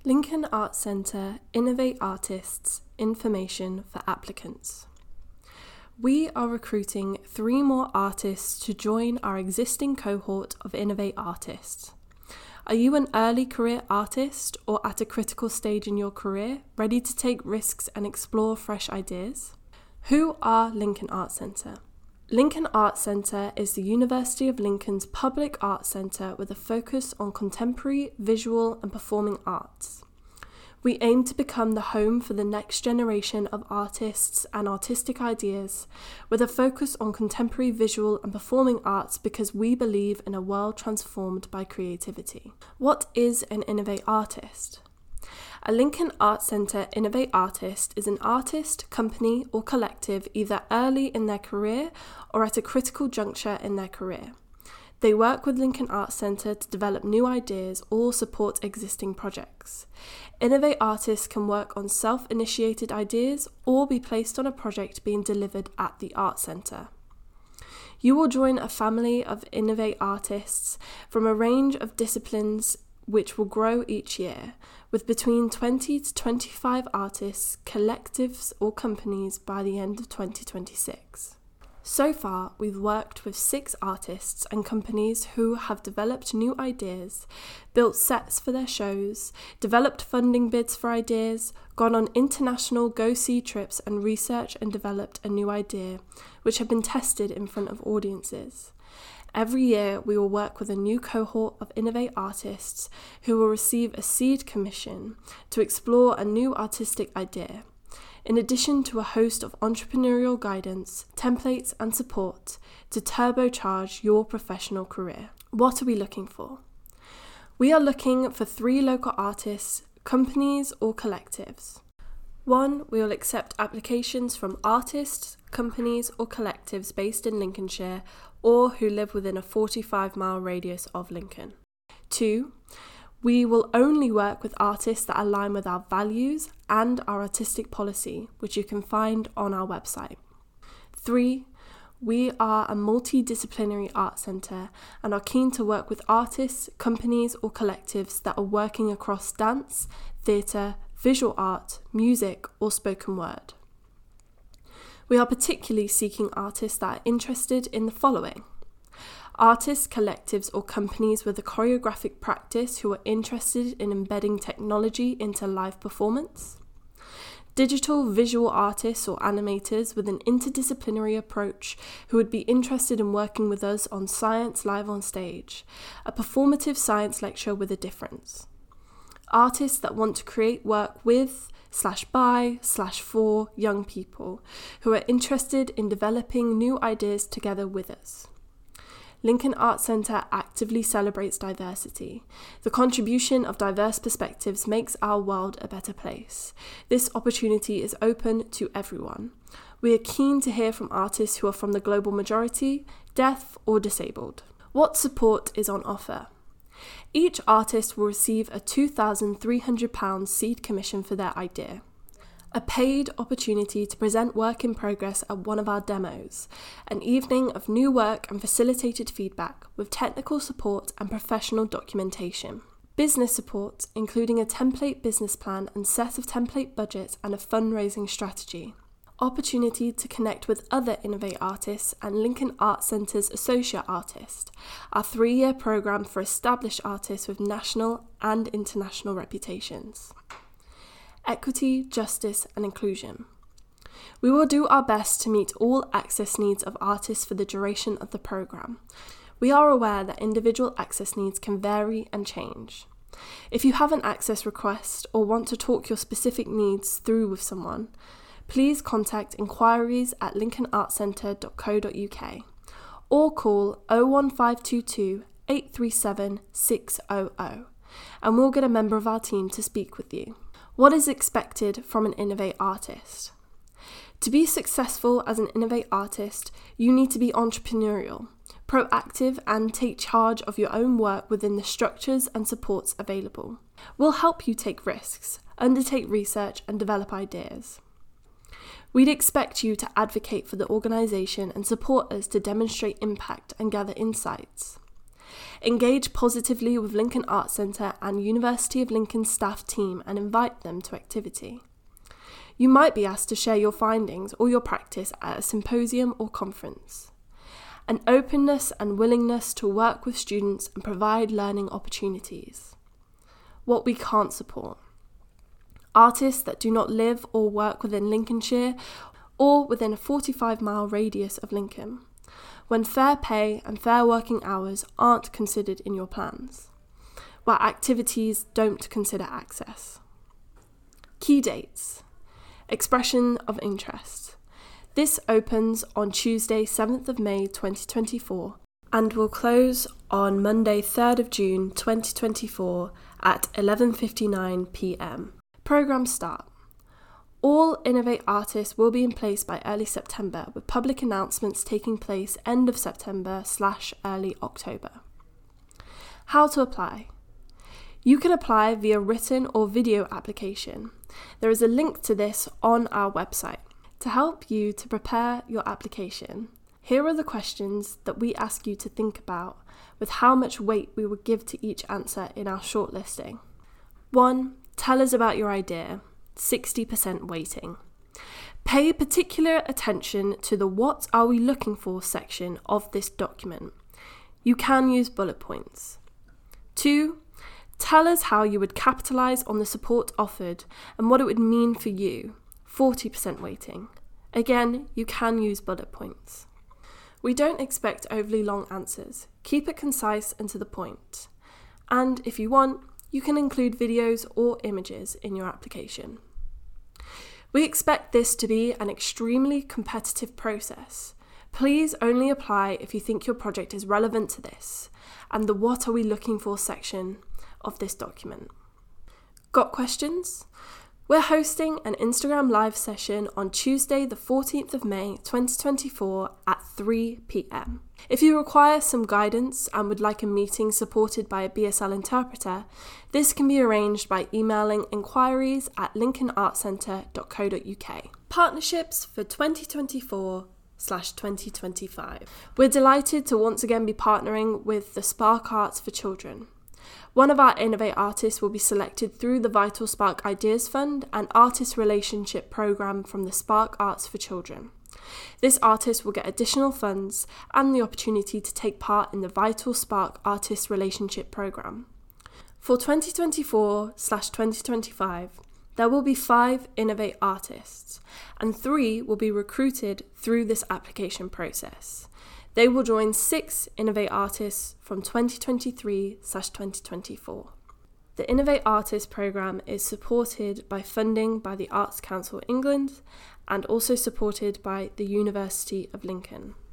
Lincoln Arts Centre Innovate Artists Information for Applicants. We are recruiting 3 more artists to join our existing cohort of Innovate Artists. Are you an early career artist or at a critical stage in your career, ready to take risks and explore fresh ideas? Who are Lincoln Arts Centre? Lincoln Arts Centre is the University of Lincoln's public arts centre with a focus on contemporary, visual and performing arts. We aim to become the home for the next generation of artists and artistic ideas, with a focus on contemporary visual and performing arts because we believe in a world transformed by creativity. What is an Innovate Artist? A Lincoln Arts Centre Innovate Artist is an artist, company or collective either early in their career or at a critical juncture in their career. They work with Lincoln Arts Centre to develop new ideas or support existing projects. Innovate Artists can work on self-initiated ideas or be placed on a project being delivered at the Arts Centre. You will join a family of Innovate Artists from a range of disciplines which will grow each year, with between 20 to 25 artists, collectives or companies by the end of 2026. So far, we've worked with 6 artists and companies who have developed new ideas, built sets for their shows, developed funding bids for ideas, gone on international go-see trips and researched and developed a new idea, which have been tested in front of audiences. Every year, we will work with a new cohort of Innovate Artists who will receive a seed commission to explore a new artistic idea, in addition to a host of entrepreneurial guidance, templates and support to turbocharge your professional career. What are we looking for? We are looking for 3 local artists, companies or collectives. 1, we will accept applications from artists, companies or collectives based in Lincolnshire or who live within a 45-mile radius of Lincoln. 2, we will only work with artists that align with our values and our artistic policy, which you can find on our website. 3, we are a multidisciplinary art centre and are keen to work with artists, companies or collectives that are working across dance, theatre, visual art, music or spoken word. We are particularly seeking artists that are interested in the following: artists, collectives or companies with a choreographic practice who are interested in embedding technology into live performance, digital visual artists or animators with an interdisciplinary approach who would be interested in working with us on Science Live on Stage, a performative science lecture with a difference, artists that want to create work with/by/for young people who are interested in developing new ideas together with us. Lincoln Arts Centre actively celebrates diversity. The contribution of diverse perspectives makes our world a better place. This opportunity is open to everyone. We are keen to hear from artists who are from the global majority, deaf or disabled. What support is on offer? Each artist will receive a £2,300 seed commission for their idea, a paid opportunity to present work in progress at one of our demos, an evening of new work and facilitated feedback with technical support and professional documentation, business support including a template business plan and set of template budgets and a fundraising strategy, opportunity to connect with other Innovate Artists and Lincoln Arts Centre's Associate Artist, our 3-year programme for established artists with national and international reputations. Equity, justice and inclusion. We will do our best to meet all access needs of artists for the duration of the programme. We are aware that individual access needs can vary and change. If you have an access request or want to talk your specific needs through with someone, please contact inquiries@lincolnartscentre.co.uk or call 01522 837 600 and we'll get a member of our team to speak with you. What is expected from an Innovate Artist? To be successful as an Innovate Artist, you need to be entrepreneurial, proactive and take charge of your own work within the structures and supports available. We'll help you take risks, undertake research and develop ideas. We'd expect you to advocate for the organisation and support us to demonstrate impact and gather insights. Engage positively with Lincoln Arts Centre and University of Lincoln staff team and invite them to activity. You might be asked to share your findings or your practice at a symposium or conference. An openness and willingness to work with students and provide learning opportunities. What we can't support. Artists that do not live or work within Lincolnshire or within a 45-mile radius of Lincoln, when fair pay and fair working hours aren't considered in your plans, where activities don't consider access. Key dates. Expression of interest. This opens on Tuesday 7th of May 2024 and will close on Monday 3rd of June 2024 at 11:59 p.m. Programme start. All Innovate artists will be in place by early September, with public announcements taking place end of September/early October. How to apply. You can apply via written or video application. There is a link to this on our website. To help you to prepare your application, here are the questions that we ask you to think about with how much weight we would give to each answer in our shortlisting. 1. Tell us about your idea. 60% weighting. Pay particular attention to the "What are we looking for" section of this document. You can use bullet points. 2. Tell us how you would capitalise on the support offered and what it would mean for you. 40% weighting. Again, you can use bullet points. We don't expect overly long answers. Keep it concise and to the point. And if you want, you can include videos or images in your application. We expect this to be an extremely competitive process. Please only apply if you think your project is relevant to this and the "What are we looking for" section of this document. Got questions? We're hosting an Instagram live session on Tuesday the 14th of May 2024 at 3 p.m. If you require some guidance and would like a meeting supported by a BSL interpreter, this can be arranged by emailing inquiries@lincolnartscentre.co.uk. Partnerships for 2024/2025. We're delighted to once again be partnering with the Spark Arts for Children. One of our Innovate artists will be selected through the Vital Spark Ideas Fund and Artist Relationship Programme from the Spark Arts for Children. This artist will get additional funds and the opportunity to take part in the Vital Spark Artist Relationship Programme. For 2024/2025, there will be 5 Innovate artists, and 3 will be recruited through this application process. They will join 6 Innovate artists from 2023/2024. The Innovate Artist Programme is supported by funding by the Arts Council England and also supported by the University of Lincoln.